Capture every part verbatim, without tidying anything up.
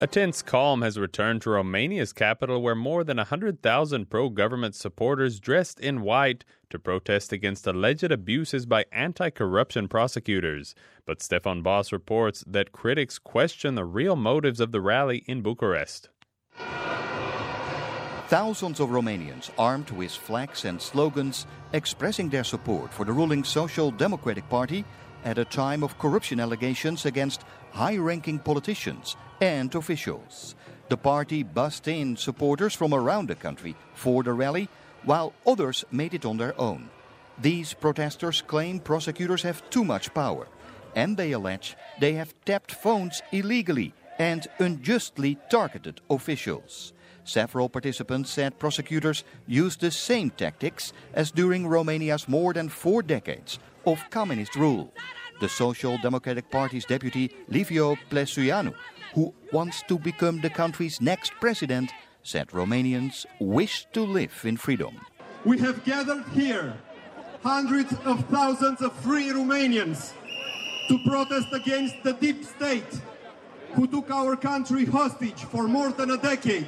A tense calm has returned to Romania's capital, where more than one hundred thousand pro-government supporters dressed in white to protest against alleged abuses by anti-corruption prosecutors. But Stefan Boss reports that critics question the real motives of the rally in Bucharest. Thousands of Romanians armed with flags and slogans expressing their support for the ruling Social Democratic Party at a time of corruption allegations against high-ranking politicians and officials. The party bussed in supporters from around the country for the rally, while others made it on their own. These protesters claim prosecutors have too much power, and they allege they have tapped phones illegally and unjustly targeted officials. Several participants said prosecutors used the same tactics as during Romania's more than four decades of communist rule. The Social Democratic Party's deputy, Liviu Plesuianu, who wants to become the country's next president, said Romanians wish to live in freedom. We have gathered here hundreds of thousands of free Romanians to protest against the deep state who took our country hostage for more than a decade.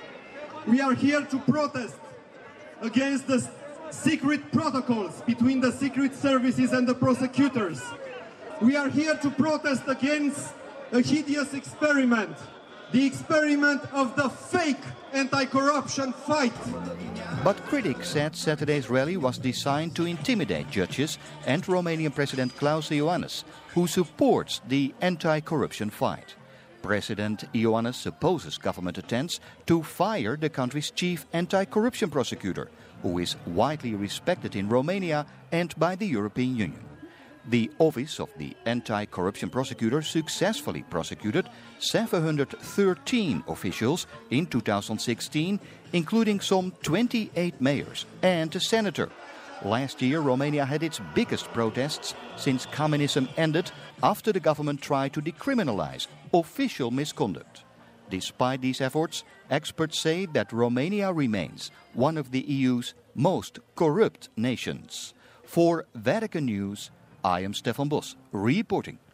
We are here to protest against the secret protocols between the secret services and the prosecutors. We are here to protest against a hideous experiment, the experiment of the fake anti-corruption fight. But critics said Saturday's rally was designed to intimidate judges and Romanian President Klaus Iohannis, who supports the anti-corruption fight. President Iohannis opposes government attempts to fire the country's chief anti-corruption prosecutor, who is widely respected in Romania and by the European Union. The office of the anti-corruption prosecutor successfully prosecuted seven hundred thirteen officials in two thousand sixteen, including some twenty-eight mayors and a senator. Last year, Romania had its biggest protests since communism ended after the government tried to decriminalize official misconduct. Despite these efforts, experts say that Romania remains one of the E U's most corrupt nations. For Vatican News, I am Stefan Bos, reporting.